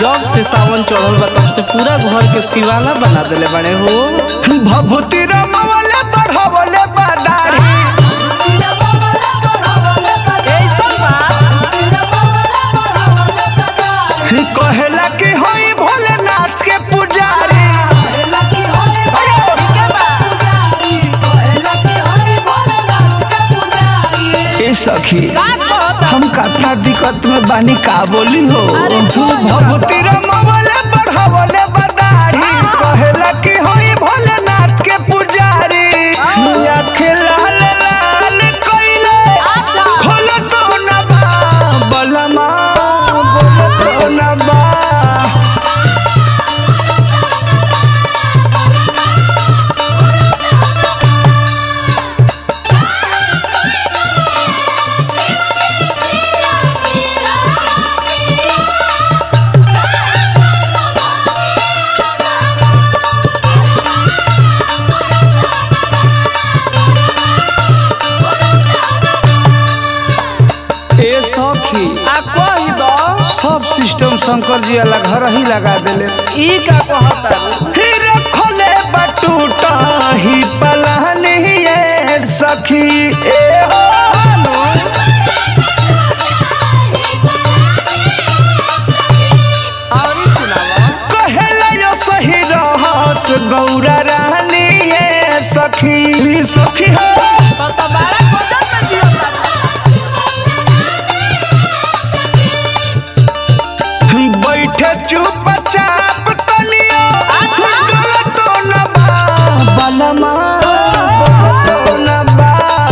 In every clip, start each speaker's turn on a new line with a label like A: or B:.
A: जब से सावन चढ़ल बा तब से पूरा घर के शिवाला बना देले बड़े हो।
B: भभूति रमवले बढ़वले बदारी कहेला कि होई भोलेनाथ के पुजारी। ए सखी हम कतना दिक्कत में बानी का बोली हो। भभूति रमवले बढ़वले बदारी कहेला कि होई भोलेनाथ के पुजारी। आँखें लाल लाल कइले खोल तो ना बलमा बोल तो ना। ए सखी
A: कही दो
B: सब सिस्टम शंकर जी अलग घर ही लगा देले।
A: ई का कहता
B: फिर खोले बटूटा ही पलानी ये सखी ए हो।
A: और सुनावा
B: कहेला यो सही रहस गौरा रानी ये सखी सखी हो।
A: तो बड़ा खोजत में दियो
B: बैठे चुपचाप तनियो तो न बलमा तो न बा।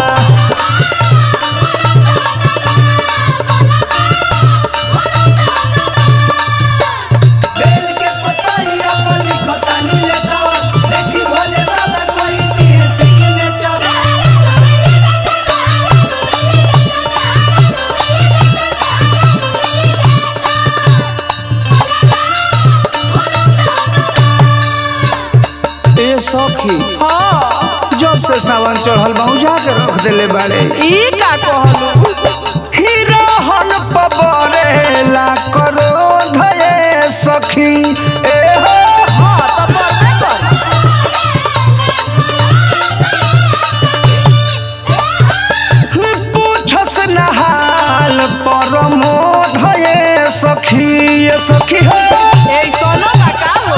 B: ए सखी
A: हाँ
B: जब से सावन चढ़ल बहु जाके रख देले बाड़े।
A: ई का कहलू
B: हिरहन पबरेला करो धये सखी ए हो।
A: हाँ तो बरबे कर
B: पूछस नहाल परमो धये सखी ये सखी हो।
A: ए सोनो का हो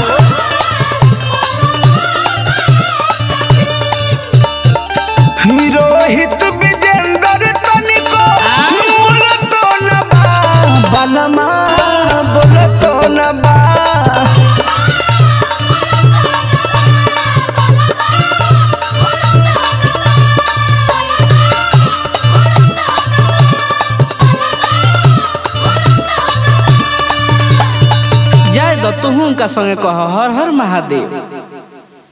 B: रोहित विजेंद्र तनिको बोल तो न बलमा बोल तो न बा।
A: जाय दो तुहू का संगे कह हर हर महादेव।